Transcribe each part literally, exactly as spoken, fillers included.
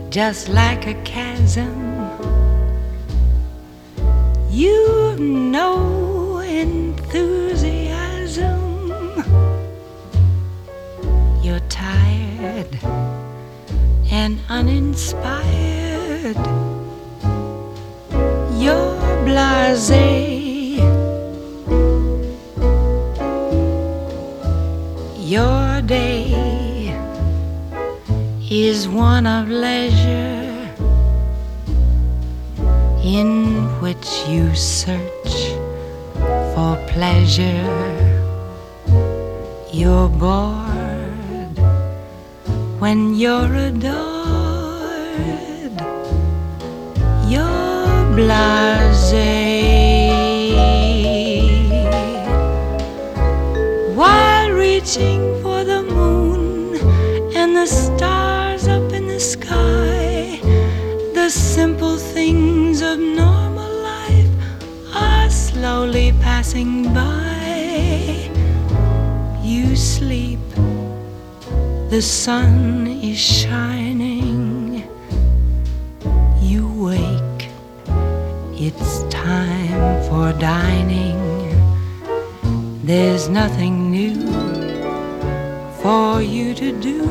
just like a chasm. You've no enthusiasm. You're tired and uninspired. You're blasé. Your day is one of leisure in which you search for pleasure. You're bored when you're adored. You're blasé. While reaching for the moon and the stars up in the sky, the simple things of normal life are slowly passing by. You sleep, the sun is shining. You wake, it's time for dining. There's nothing new for you to do.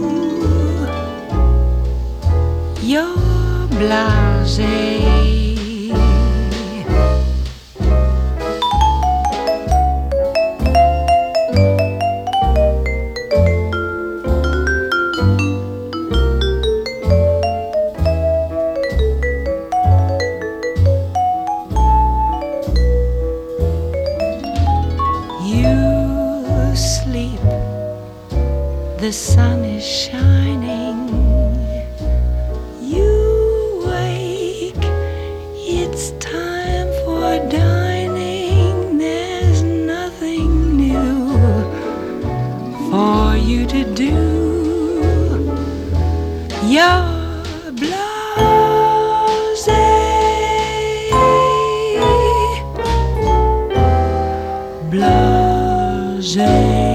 You're blasé. The sun is shining. You wake, it's time for dining. There's nothing new for you to do. You're blasé. Blasé.